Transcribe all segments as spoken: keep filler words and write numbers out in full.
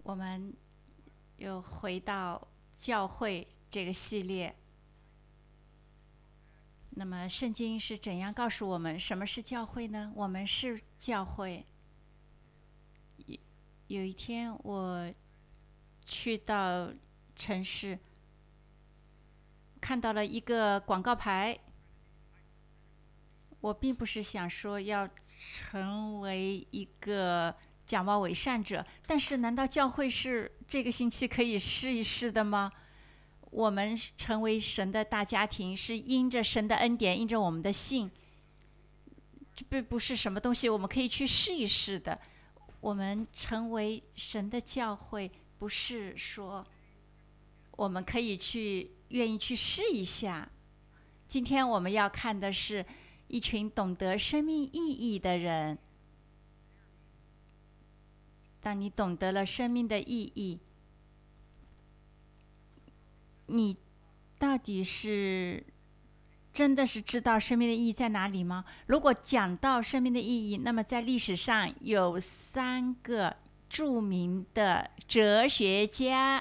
我们又回到教会这个系列。那么圣经是怎样告诉我们什么是教会呢？我们是教会。有一天我去到城市，看到了一个广告牌。我并不是想说要成为一个假冒伪善者，但是难道教会是这个星期可以试一试的吗？我们成为神的大家庭，是因着神的恩典，因着我们的信，这并不是什么东西我们可以去试一试的。我们成为神的教会，不是说我们可以去愿意去试一下。今天我们要看的是一群懂得生命意义的人。当你懂得了生命的意义，你到底是真的是知道生命的意义在哪里吗？如果讲到生命的意义，那么在历史上有三个著名的哲学家。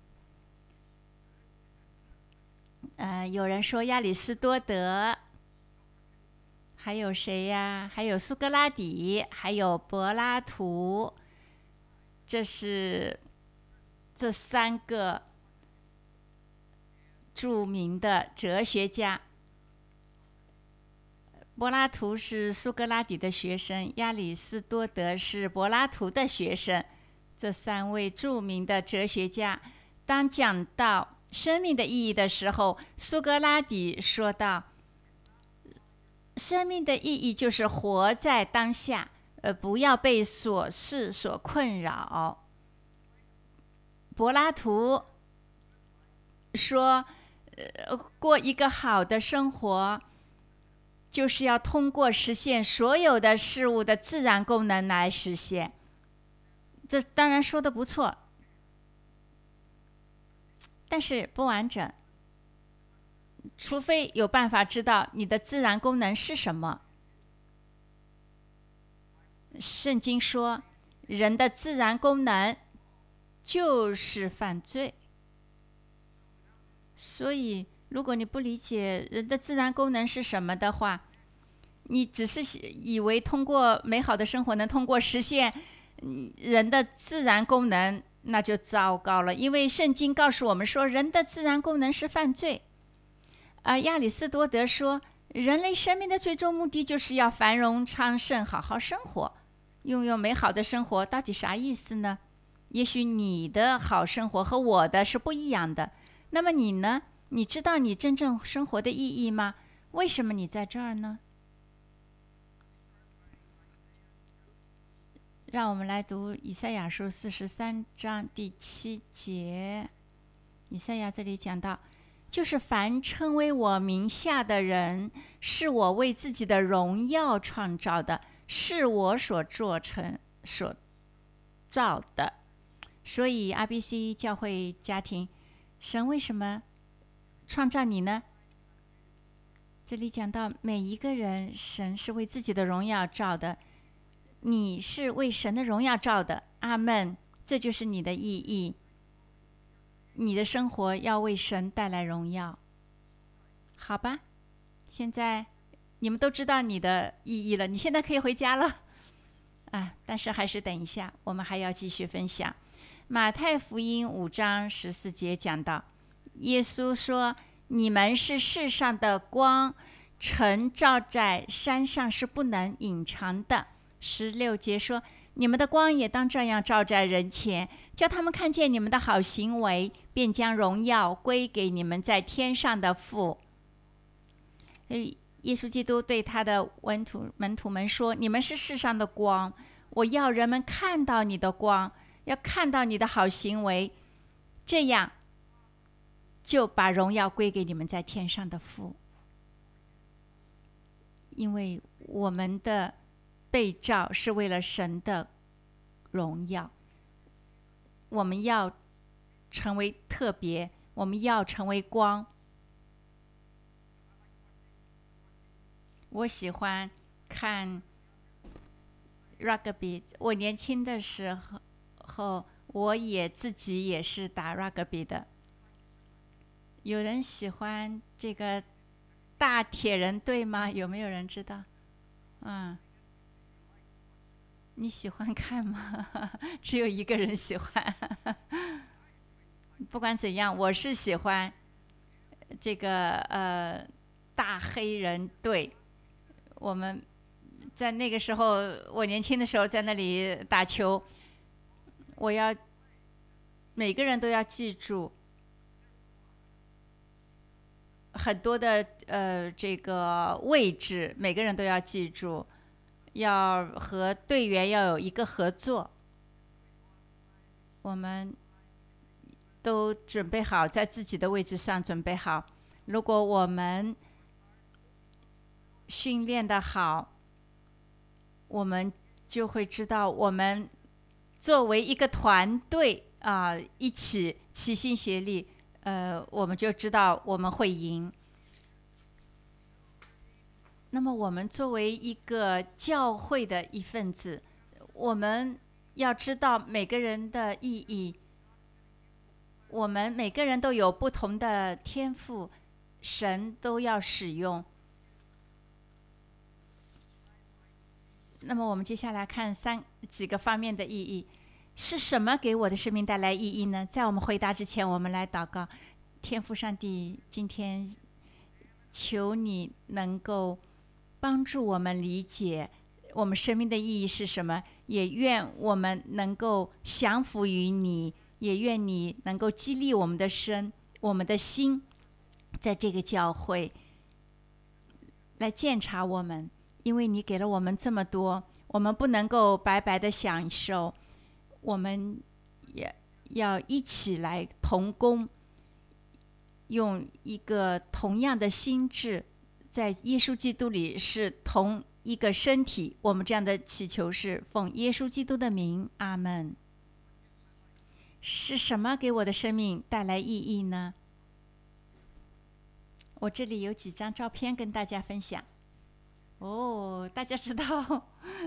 呃，有人说亚里士多德，还有谁呀？还有苏格拉底，还有柏拉图。这是这三个著名的哲学家。柏拉图是苏格拉底的学生，亚里士多德是柏拉图的学生。这三位著名的哲学家，当讲到生命的意义的时候，苏格拉底说道：生命的意义就是活在当下，呃，不要被琐事所困扰。柏拉图说，呃，过一个好的生活，就是要通过实现所有的事物的自然功能来实现。这当然说的不错，但是不完整。除非有办法知道你的自然功能是什么。圣经说，人的自然功能就是犯罪。所以，如果你不理解人的自然功能是什么的话，你只是以为通过美好的生活能通过实现人的自然功能，那就糟糕了。因为圣经告诉我们说，人的自然功能是犯罪。而亚里士多德说，人类生命的最终目的就是要繁荣昌盛，好好生活。拥有美好的生活到底啥意思呢？也许你的好生活和我的是不一样的。那么你呢？你知道你真正生活的意义吗？为什么你在这儿呢？让我们来读以赛亚书四十三章第七节。以赛亚这里讲到，就是凡称为我名下的人，是我为自己的荣耀创造的，是我所做成所造的。所以 R B C 教会家庭，神为什么创造你呢？这里讲到每一个人，神是为自己的荣耀造的，你是为神的荣耀造的。阿们，这就是你的意义。你的生活要为神带来荣耀，好吧？现在你们都知道你的意义了，你现在可以回家了啊！但是还是等一下，我们还要继续分享。马太福音五章十四节讲到，耶稣说：“你们是世上的光，晨照在山上是不能隐藏的。”十六节说：“你们的光也当这样照在人前，叫他们看见你们的好行为，便将荣耀归给你们在天上的父。”耶稣基督对他的门徒门徒们说：“你们是世上的光，我要人们看到你的光，要看到你的好行为，这样就把荣耀归给你们在天上的父。”因为我们的被造是为了神的荣耀，我们要成为特别，我们要成为光。我喜欢看 rugby， 我年轻的时候我也自己也是打 rugby 的。有人喜欢这个大铁人队吗？有没有人知道？嗯，你喜欢看吗？只有一个人喜欢。不管怎样，我是喜欢这个呃大黑人队。我们在那个时候，我年轻的时候在那里打球，我要每个人都要记住很多的呃这个位置，每个人都要记住，要和队员要有一个合作。我们都准备好，在自己的位置上准备好。如果我们训练的好，我们就会知道，我们作为一个团队啊、呃，一起齐心协力，呃，我们就知道我们会赢。那么，我们作为一个教会的一份子，我们要知道每个人的意义。我们每个人都有不同的天赋，神都要使用。那么我们接下来看三几个方面的意义，是什么给我的生命带来意义呢？在我们回答之前，我们来祷告。天父上帝，今天求你能够帮助我们理解我们生命的意义是什么，也愿我们能够降服于你，也愿你能够激励我们的身、我们的心，在这个教会来鉴察我们。因为你给了我们这么多，我们不能够白白的享受，我们也要一起来同工，用一个同样的心志，在耶稣基督里是同一个身体。我们这样的祈求是奉耶稣基督的名，阿们。是什么给我的生命带来意义呢？我这里有几张照片跟大家分享。哦，大家知道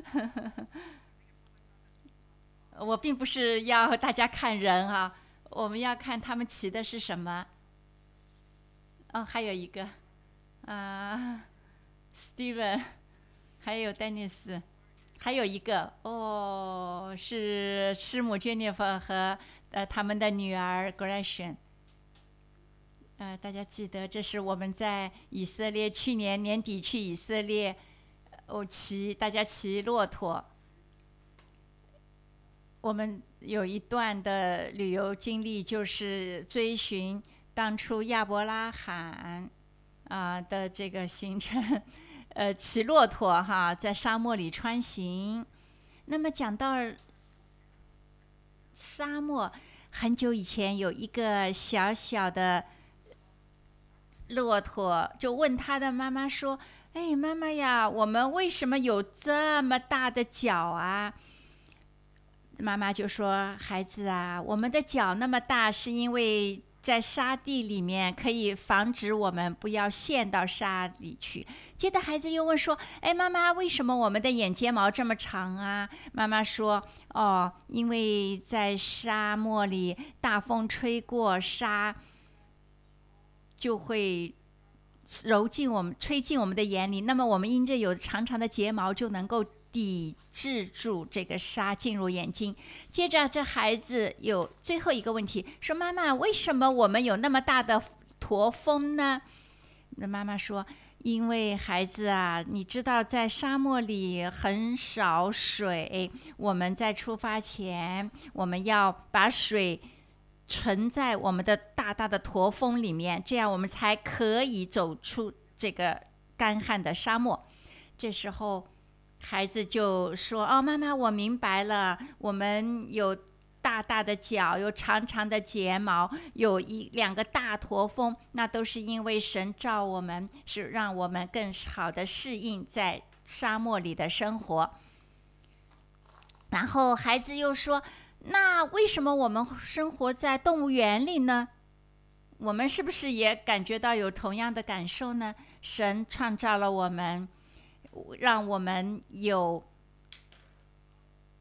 我并不是要大家看人啊，我们要看他们骑的是什么。哦，还有一个啊 ，Steven， 还有 Dennis， 还有一个哦，是师母 Jennifer 和呃他们的女儿 Gretchen。呃，大家记得，这是我们在以色列去年年底去以色列，哦，骑大家骑骆驼。我们有一段的旅游经历，就是追寻当初亚伯拉罕啊、呃、的这个行程，呃，骑骆驼哈，在沙漠里穿行。那么讲到沙漠，很久以前有一个小小的骆驼就问他的妈妈说：“哎，妈妈呀，我们为什么有这么大的脚啊？”妈妈就说：“孩子啊，我们的脚那么大，是因为在沙地里面可以防止我们不要陷到沙里去。”接着孩子又问说：“哎，妈妈，为什么我们的眼睫毛这么长啊？”妈妈说：“哦，因为在沙漠里，大风吹过沙，就会揉进我们、吹进我们的眼里。那么我们因着有长长的睫毛，就能够抵制住这个沙进入眼睛。”接着这孩子有最后一个问题，说：“妈妈，为什么我们有那么大的驼峰呢？”那妈妈说：“因为孩子啊，你知道在沙漠里很少水，我们在出发前，我们要把水存在我们的大大的驼峰里面，这样我们才可以走出这个干旱的沙漠。”这时候孩子就说：“哦，妈妈，我明白了，我们有大大的脚，有长长的睫毛，有一两个大驼峰，那都是因为神造我们，是让我们更好的适应在沙漠里的生活。”然后孩子又说：“那为什么我们生活在动物园里呢？我们是不是也感觉到有同样的感受呢？神创造了我们，让我们有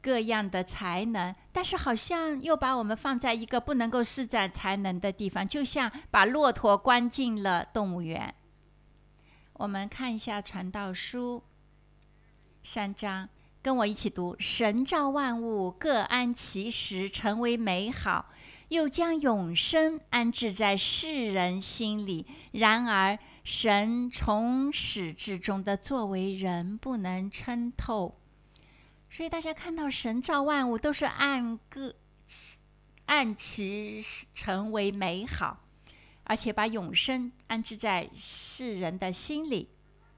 各样的才能，但是好像又把我们放在一个不能够施展才能的地方，就像把骆驼关进了动物园。我们看一下传道书三章，跟我一起读：神造万物，各安其时，成为美好，又将永生安置在世人心里。然而神从始至终的作为，人不能参透。所以大家看到神造万物都是按个按其成为美好，而且把永生安置在世人的心里。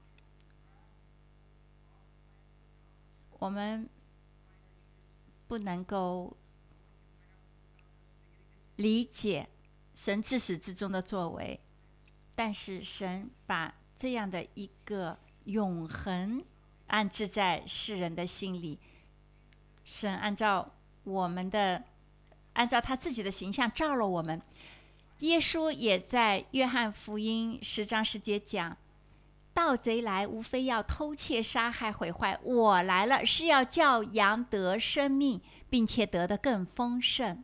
我们不能够理解神自始至终的作为，但是神把这样的一个永恒安置在世人的心里。神按照我们的按照他自己的形象造了我们。耶稣也在约翰福音十章十节讲，盗贼来无非要偷窃杀害毁坏，我来了是要叫羊得生命，并且得得更丰盛。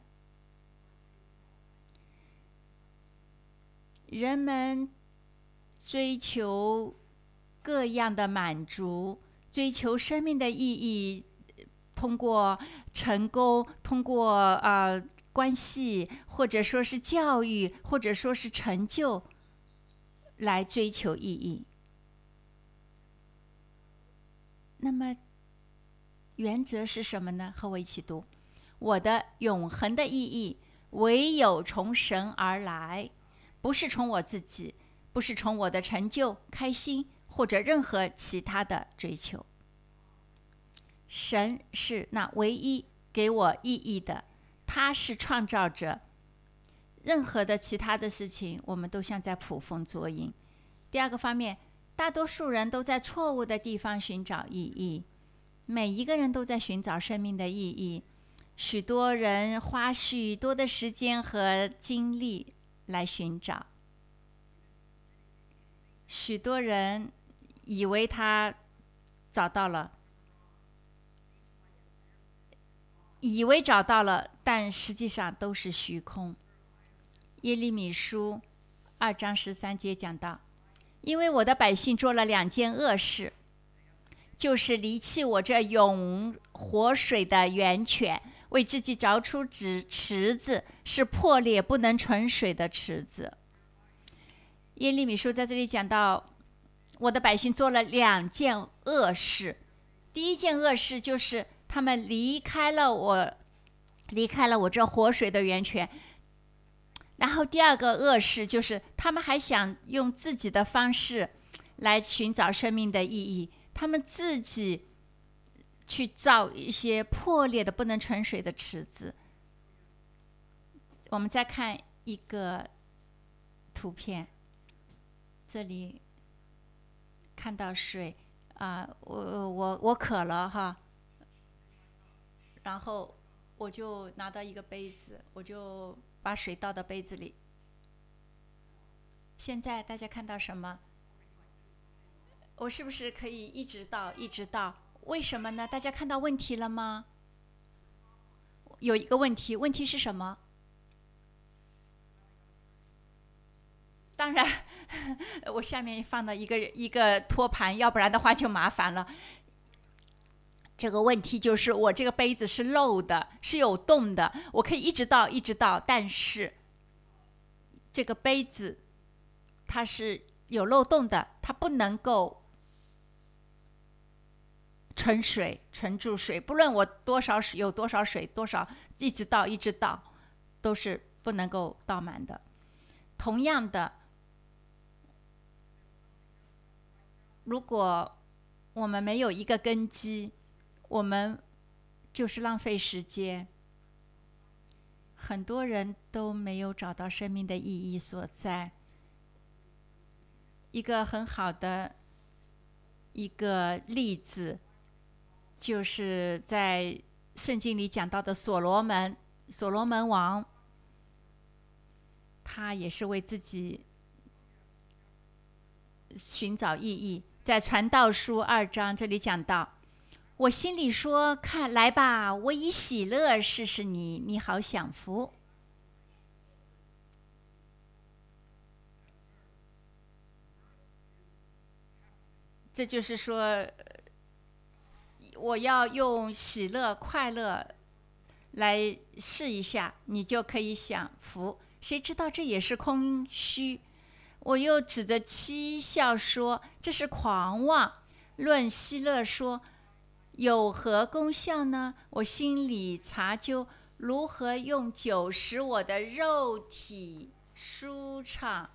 人们追求各样的满足，追求生命的意义，通过成功，通过呃关系，或者说是教育，或者说是成就，来追求意义。那么原则是什么呢？和我一起读：我的永恒的意义唯有从神而来，不是从我自己，不是从我的成就、开心或者任何其他的追求。神是那唯一给我意义的，他是创造者，任何的其他的事情我们都像在捕风捉影。第二个方面，大多数人都在错误的地方寻找意义。每一个人都在寻找生命的意义，许多人花许多的时间和精力来寻找。许多人以为他找到了，以为找到了，但实际上都是虚空。耶利米书二章十三节讲到，因为我的百姓做了两件恶事，就是离弃我这永活水的源泉，为自己凿出池子，是破裂不能存水的池子。耶利米书在这里讲到，我的百姓做了两件恶事。第一件恶事就是他们离开了我，离开了我这活水的源泉。然后第二个恶事就是他们还想用自己的方式来寻找生命的意义，他们自己去造一些破裂的不能存水的池子。我们再看一个图片，这里看到水啊、呃，我我我渴了哈，然后我就拿到一个杯子，我就把水倒到杯子里。现在大家看到什么？我是不是可以一直倒一直倒？为什么呢？大家看到问题了吗？有一个问题，问题是什么？当然我下面放了一个一个托盘，要不然的话就麻烦了。这个问题就是我这个杯子是漏的，是有洞的，我可以一直倒一直倒，但是这个杯子它是有漏洞的，它不能够存水存住水，不论我多少水有多少水多少一直倒一直倒都是不能够倒满的。同样的，如果我们没有一个根基，我们就是浪费时间。很多人都没有找到生命的意义所在。一个很好的一个例子，就是在圣经里讲到的所罗门，所罗门王，他也是为自己寻找意义。在传道书二章这里讲到， 我心里说：看来吧，我以喜乐试试你，你好享福。这就是说，我要用喜乐、快乐来试一下，你就可以享福。谁知道这也是空虚？我又指着讥笑说：这是狂妄。论希勒说，有何功效呢？我心里查究如何用酒使我的肉体舒畅，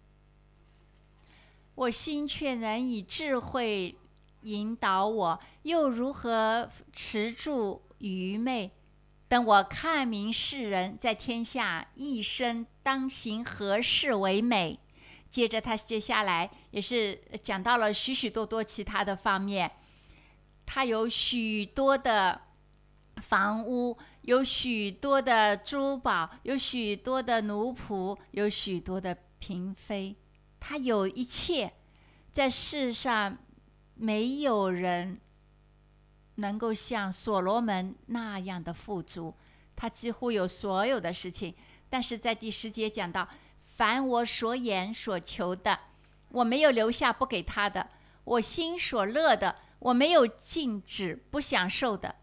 我心却能以智慧引导我，又如何持住愚昧？等我看明世人，在天下一生当行何事为美？接着他接下来也是讲到了许许多多其他的方面，他有许多的房屋，有许多的珠宝，有许多的奴仆，有许多的嫔妃，他有一切。在世上没有人能够像所罗门那样的富足，他几乎有所有的事情。但是在第十节讲到，凡我所言所求的，我没有留下不给他的；我心所乐的，我没有禁止不享受的。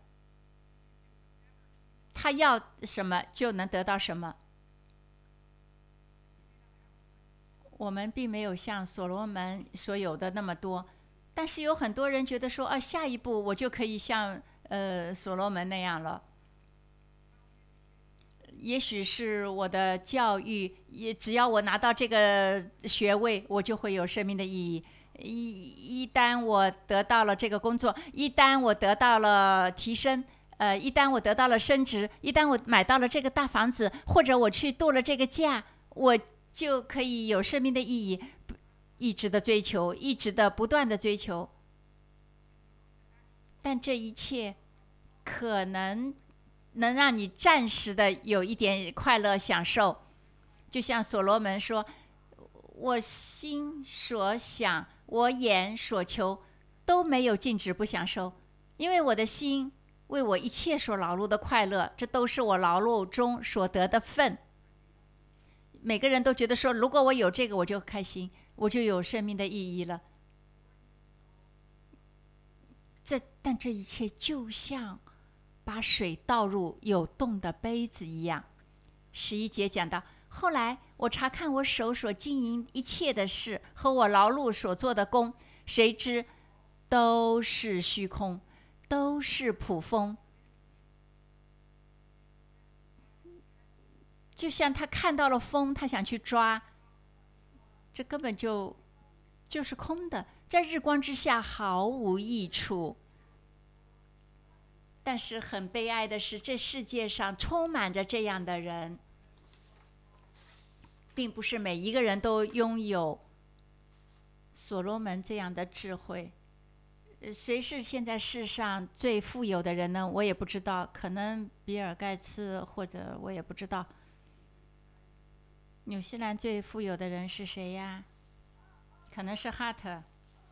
他要什么就能得到什么。我们并没有像所罗门所有的那么多，但是有很多人觉得说，啊，下一步我就可以像呃所罗门那样了。也许是我的教育，也只要我拿到这个学位，我就会有生命的意义。一一旦我得到了这个工作，一旦我得到了提升，呃，一旦我得到了升职，一旦我买到了这个大房子，或者我去度了这个假，我就可以有生命的意义，一直的追求，一直的不断的追求。但这一切可能能让你暂时的有一点快乐享受，就像所罗门说：我心所想，我眼所求，都没有禁止不享受，因为我的心为我一切所劳碌的快乐，这都是我劳碌中所得的份。每个人都觉得说，如果我有这个，我就开心，我就有生命的意义了。这但这一切就像把水倒入有洞的杯子一样。十一节讲到，后来我查看我手所经营一切的事和我劳碌所做的工，谁知都是虚空，都是捕风。就像他看到了风，他想去抓，这根本就就是空的，在日光之下毫无益处。但是很悲哀的是，这世界上充满着这样的人，并不是每一个人都拥有所罗门这样的智慧。谁是现在世上最富有的人呢？我也不知道，可能比尔盖茨，或者我也不知道。纽西兰最富有的人是谁呀？可能是哈特。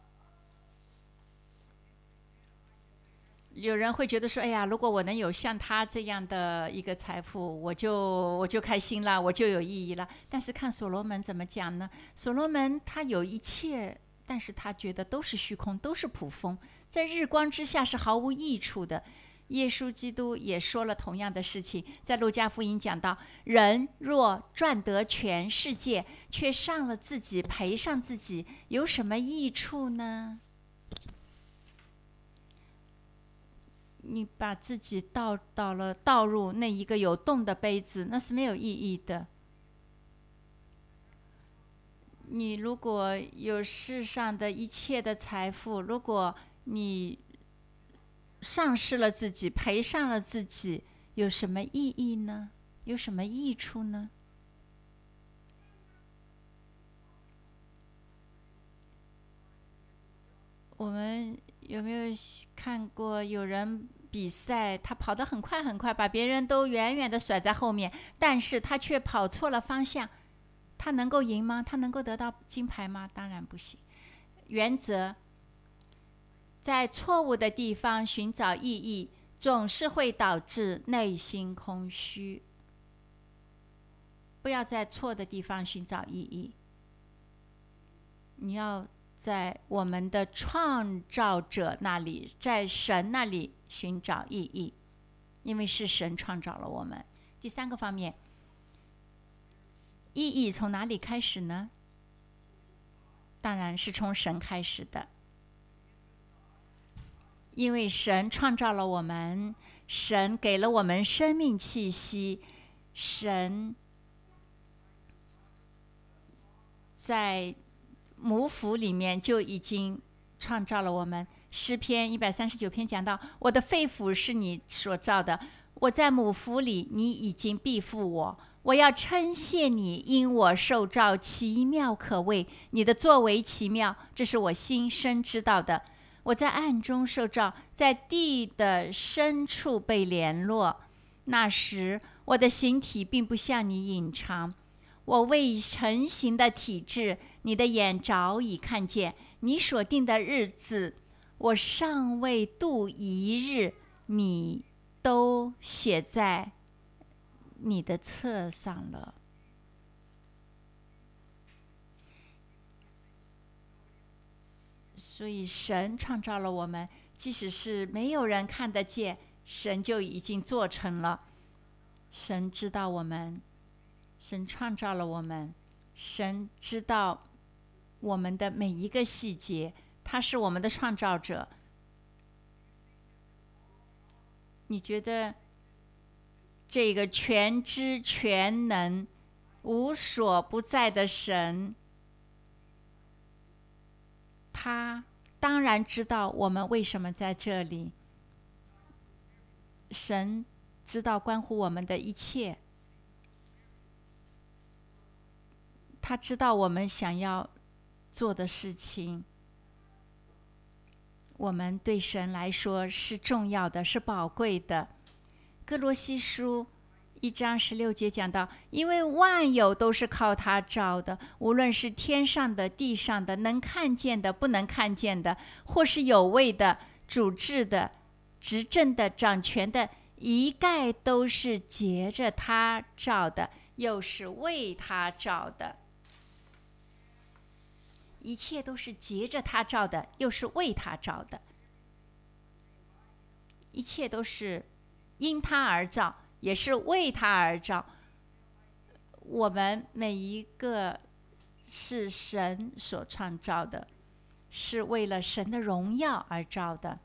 有人会觉得说，哎呀，如果我能有像他这样的一个财富，我就我就开心了，我就有意义了。但是看所罗门怎么讲呢？所罗门他有一切，但是他觉得都是虚空，都是捕风，在日光之下是毫无益处的。耶稣基督也说了同样的事情，在路加福音讲到，人若赚得全世界，却伤了自己，赔上自己，有什么益处呢？你把自己倒到了倒入那一个有洞的杯子，那是没有意义的。你如果有世上的一切的财富，如果你丧失了自己，赔上了自己，有什么意义呢？有什么益处呢？我们有没有看过有人比赛，他跑得很快很快，把别人都远远的甩在后面，但是他却跑错了方向，他能够赢吗？他能够得到金牌吗？当然不行。原则在错误的地方寻找意义，总是会导致内心空虚。不要在错的地方寻找意义，你要在我们的创造者那里，在神那里寻找意义，因为是神创造了我们。第三个方面，意义从哪里开始呢？当然是从神开始的，因为神创造了我们，神给了我们生命气息，神在母腹里面就已经创造了我们。诗篇一百三十九篇讲到，我的肺腑是你所造的，我在母腹里，你已经庇护我。我要称谢你，因我受造奇妙可畏，你的作为奇妙，这是我心深知道的。我在暗中受造，在地的深处被联络。那时我的形体并不向你隐藏，我未成形的体质，你的眼早已看见。你所定的日子，我尚未度一日，你都写在你的册上了。所以神创造了我们，即使是没有人看得见，神就已经做成了。神知道我们，神创造了我们，神知道我们的每一个细节，他是我们的创造者。你觉得这个全知全能无所不在的神，他当然知道我们为什么在这里。神知道关乎我们的一切，他知道我们想要做的事情，我们对神来说是重要的，是宝贵的。哥罗西书一章十六节讲到，因为万有都是靠他造的，无论是天上的、地上的，能看见的、不能看见的，或是有位的、主治的、执政的、掌权的，一概都是藉着他造的，又是为他造的。一切都是藉着他造的，又是为他造的。一切都是因他而造，也是为他而造。我们每一个是神所创造的，是为了神的荣耀而造的。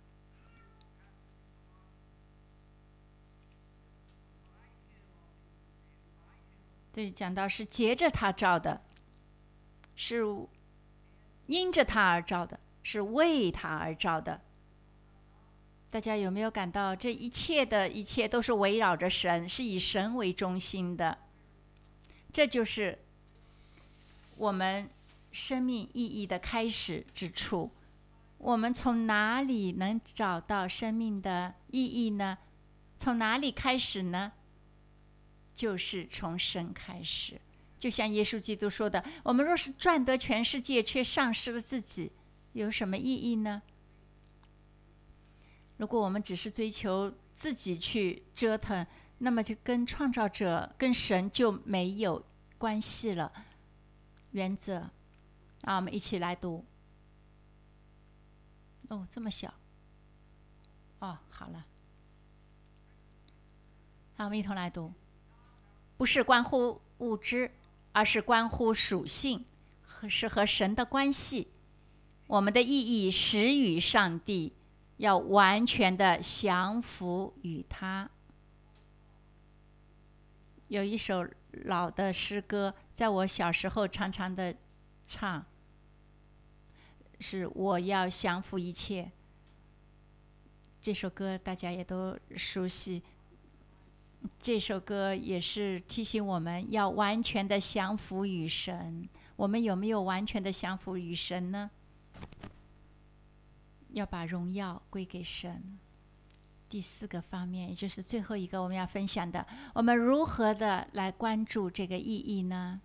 这里讲到是藉着他造的，是因着他而造的，是为他而造的。大家有没有感到这一切的一切都是围绕着神，是以神为中心的？这就是我们生命意义的开始之处。我们从哪里能找到生命的意义呢？从哪里开始呢？就是从神开始。就像耶稣基督说的，我们若是赚得全世界，却丧失了自己，有什么意义呢？如果我们只是追求自己去折腾，那么就跟创造者、跟神就没有关系了。原则啊，我们一起来读。哦，这么小。哦，好了。好，我们一同来读。不是关乎物质，而是关乎属性，是和神的关系。我们的意义始于上帝，要完全的降服于他。有一首老的诗歌，在我小时候常常的唱，是我要降服一切。这首歌大家也都熟悉。这首歌也是提醒我们要完全的降服于神。我们有没有完全的降服于神呢？要把荣耀归给神。第四个方面，也就是最后一个我们要分享的，我们如何的来关注这个意义呢？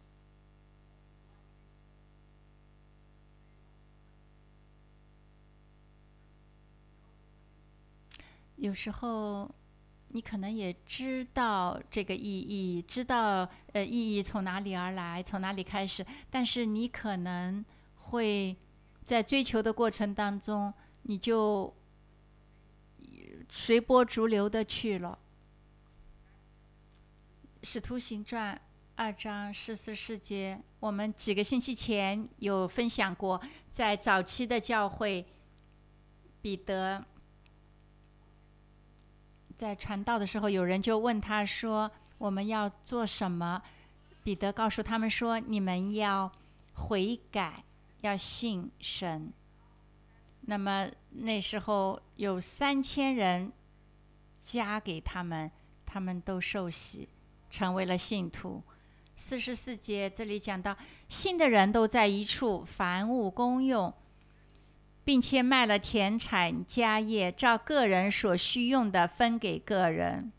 有时候你可能也知道这个意义，知道呃意义从哪里而来，从哪里开始，但是你可能会在追求的过程当中，你就随波逐流的去了。使徒行传二章十四世节，我们几个星期前有分享过，在早期的教会，彼得在传道的时候，有人就问他说：“我们要做什么？”彼得告诉他们说：“你们要悔改，要信神。”那么那时候有三千人加给他们，他们都受洗，成为了信徒。四十四节这里讲到，信的人都在一处，凡物公用，并且卖了田产家业，照个人所需用的分给个人。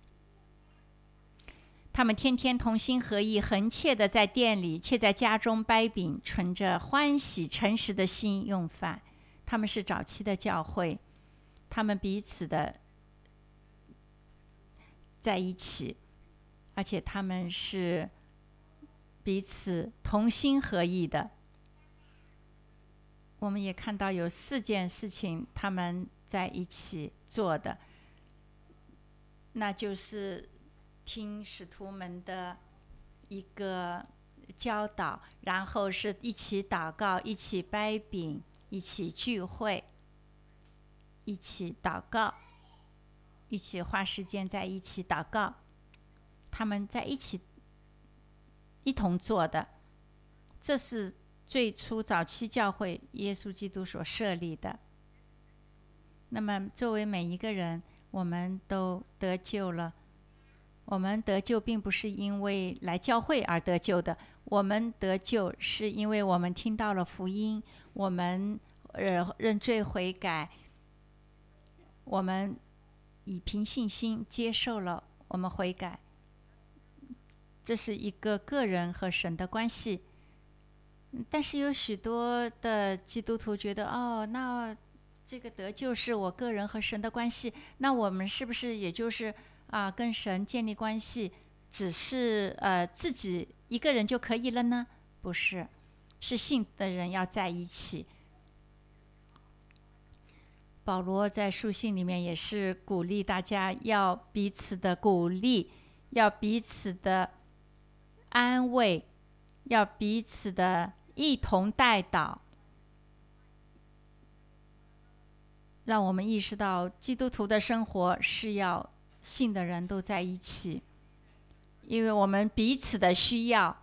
他们天天同心合意，恒切的在店里，且在家中掰饼，存着欢喜诚实的心用饭。他们是早期的教会，他们彼此的在一起，而且他们是彼此同心合意的。我们也看到有四件事情他们在一起做的，那就是听使徒们的一个教导，然后是一起祷告，一起掰饼，一起聚会，一起祷告，一起花时间在一起祷告。他们在一起一同做的，这是最初早期教会耶稣基督所设立的。那么作为每一个人，我们都得救了。我们得救并不是因为来教会而得救的，我们得救是因为我们听到了福音，我们呃认罪悔改，我们以凭信心接受了，我们悔改。这是一个个人和神的关系。但是有许多的基督徒觉得，哦，那这个得救是我个人和神的关系，那我们是不是也就是啊跟神建立关系，只是呃自己一个人就可以了呢？不是，是信的人要在一起。保罗在书信里面也是鼓励大家要彼此的鼓励，要彼此的安慰，要彼此的一同代祷，让我们意识到基督徒的生活是要信的人都在一起，因为我们彼此的需要。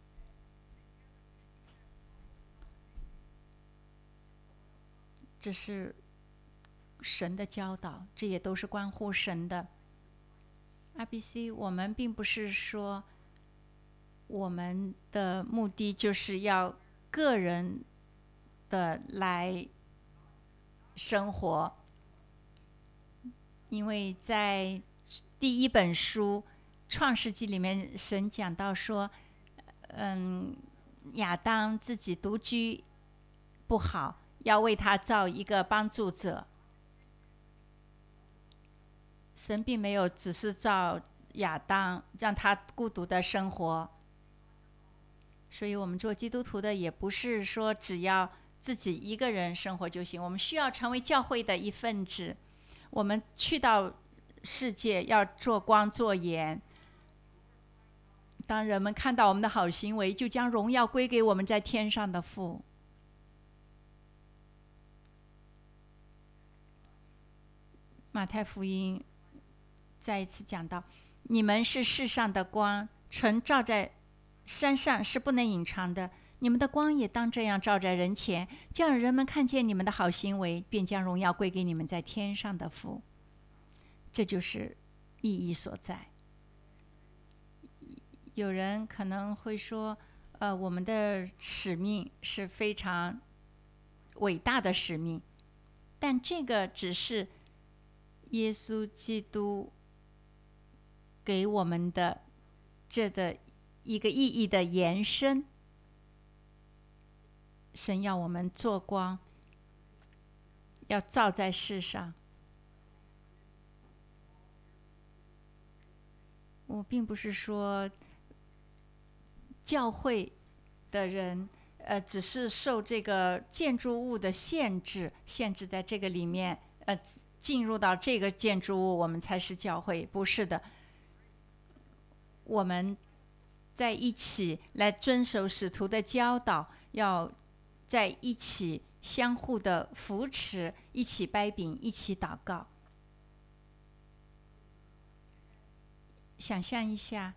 这是神的教导，这也都是关乎神的。R B C， 我们并不是说我们的目的就是要个人的来生活，因为在第一本书创世纪里面，神讲到说，嗯，亚当自己独居不好，要为他造一个帮助者。神并没有只是造亚当让他孤独的生活，所以我们做基督徒的也不是说只要自己一个人生活就行，我们需要成为教会的一份子。我们去到世界要做光做盐，当人们看到我们的好行为，就将荣耀归给我们在天上的父。马太福音再一次讲到，你们是世上的光，城照在山上是不能隐藏的，你们的光也当这样照在人前，叫人们看见你们的好行为，便将荣耀归给你们在天上的父。这就是意义所在。有人可能会说，呃，我们的使命是非常伟大的使命，但这个只是耶稣基督给我们的这的一个意义的延伸。神要我们做光，要照在世上。 我并不是说教会的人，呃，只是受这个建筑物的限制，限制在这个里面，呃，进入到这个建筑物，我们才是教会，不是的。我们在一起来遵守使徒的教导，要在一起相互的扶持，一起掰饼，一起祷告。想象一下，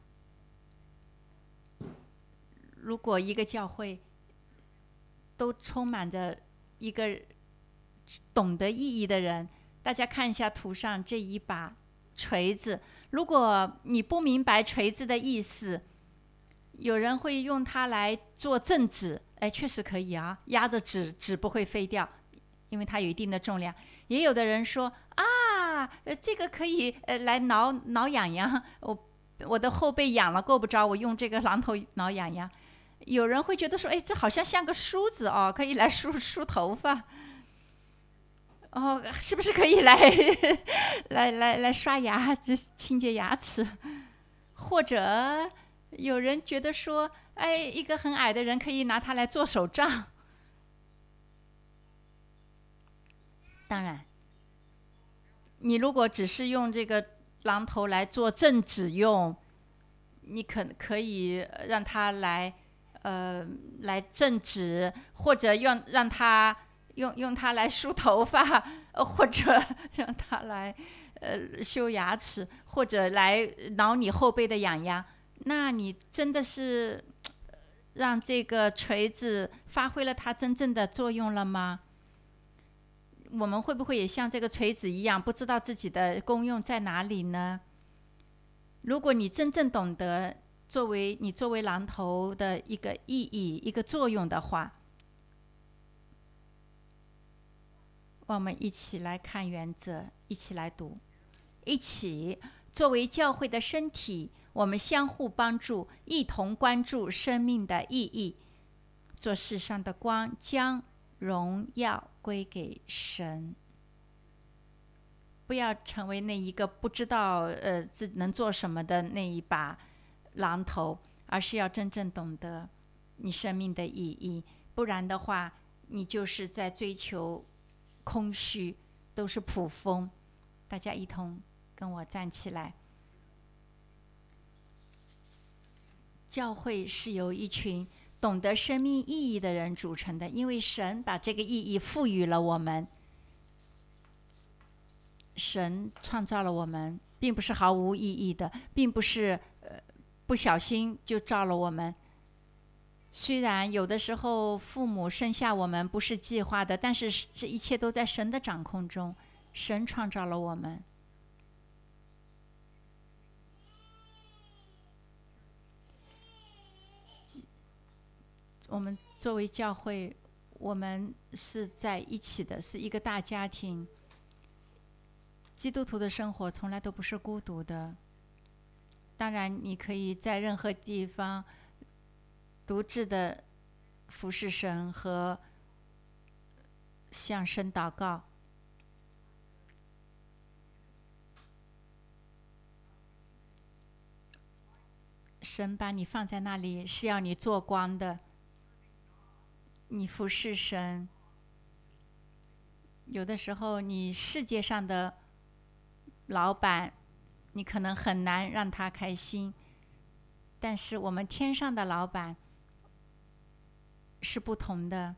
如果一个教会都充满着一个懂得意义的人，大家看一下图上这一把锤子，如果你不明白锤子的意思，有人会用它来做正纸，哎，确实可以啊，压着纸，纸不会飞掉，因为它有一定的重量。也有的人说啊，呃，这个可以呃来挠挠痒痒，我我的后背痒了，够不着，我用这个榔头挠痒痒。有人会觉得说，哎，这好像像个梳子哦，可以来梳梳头发。哦，是不是可以来来来来刷牙，这清洁牙齿？或者有人觉得说，哎，一个很矮的人可以拿它来做手杖。当然，你如果只是用这个榔头来做正纸用，你可可以让它来呃来正纸，或者用让它用用它来梳头发，或者让它来呃修牙齿，或者来挠你后背的痒痒。那你真的是让这个锤子发挥了它真正的作用了吗？我们会不会也像这个锤子一样，不知道自己的功用在哪里呢？如果你真正懂得作为你作为榔头的一个意义、一个作用的话，我们一起来看原则，一起来读，一起作为教会的身体，我们相互帮助，一同关注生命的意义，做世上的光，将荣耀归给神。不要成为那一个不知道呃自能做什么的那一把榔头，而是要真正懂得你生命的意义。不然的话，你就是在追求空虚，都是捕风。大家一同跟我站起来。教会是由一群懂得生命意义的人组成的，因为神把这个意义赋予了我们。神创造了我们，并不是毫无意义的，并不是呃不小心就造了我们。虽然有的时候父母生下我们不是计划的，但是这一切都在神的掌控中。神创造了我们。我们作为教会，我们是在一起的，是一个大家庭。基督徒的生活从来都不是孤独的。当然，你可以在任何地方独自的服侍神和向神祷告。神把你放在那里，是要你做光的。你服侍神，有的时候你世界上的老板，你可能很难让他开心，但是我们天上的老板是不同的。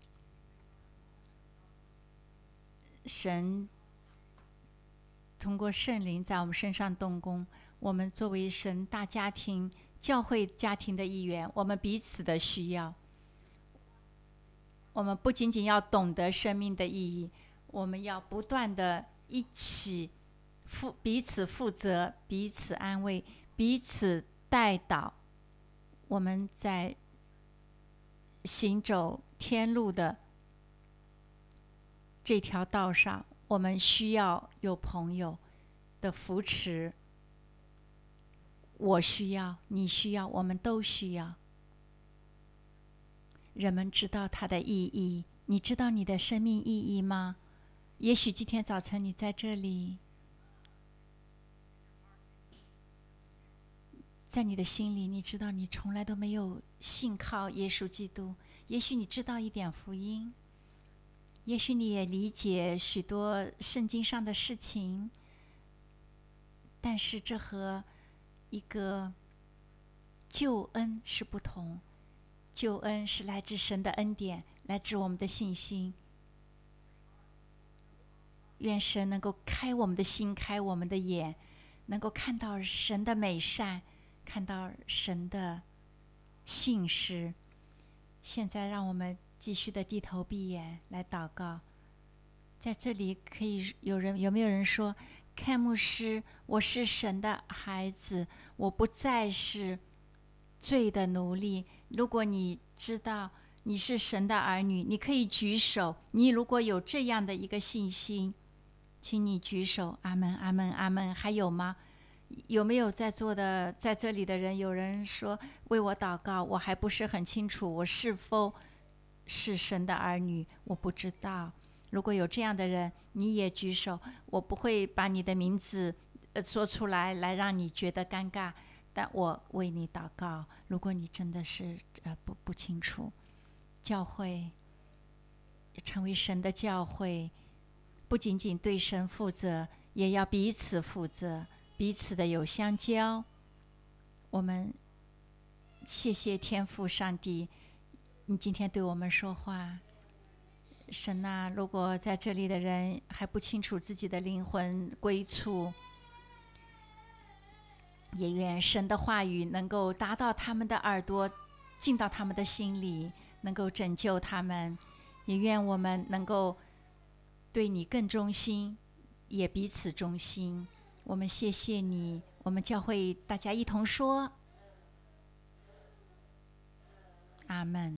神通过圣灵在我们身上动工，我们作为神大家庭、教会家庭的一员，我们彼此的需要。我们不仅仅要懂得生命的意义，我们要不断的一起负彼此负责，彼此安慰，彼此带导。我们在行走天路的这条道上，我们需要有朋友的扶持。我需要，你需要，我们都需要。人们知道它的意义，你知道你的生命意义吗？也许今天早晨你在这里， 在你的心里，你知道你从来都没有信靠耶稣基督。也许你知道一点福音，也许你也理解许多圣经上的事情，但是这和一个救恩是不同。救恩是来自神的恩典，来自我们的信心。愿神能够开我们的心，开我们的眼，能够看到神的美善，看到神的信实。现在让我们继续的低头闭眼来祷告。在这里可以有人有没有人说，看牧师，我是神的孩子，我不再是罪的奴隶。如果你知道你是神的儿女，你可以举手。你如果有这样的一个信心，请你举手。阿们，阿们，阿们。还有吗？有没有在座的在这里的人，有人说为我祷告，我还不是很清楚我是否是神的儿女，我不知道。如果有这样的人，你也举手。我不会把你的名字说出来来让你觉得尴尬，但我为你祷告。如果你真的是呃不不清楚，教会成为神的教会，不仅仅对神负责，也要彼此负责，彼此的有相交。我们谢谢天父上帝，你今天对我们说话。神啊，如果在这里的人还不清楚自己的灵魂归处，也愿神的话语能够达到他们的耳朵，进到他们的心里，能够拯救他们。也愿我们能够对你更忠心，也彼此忠心。我们谢谢你，我们教会大家一同说阿们。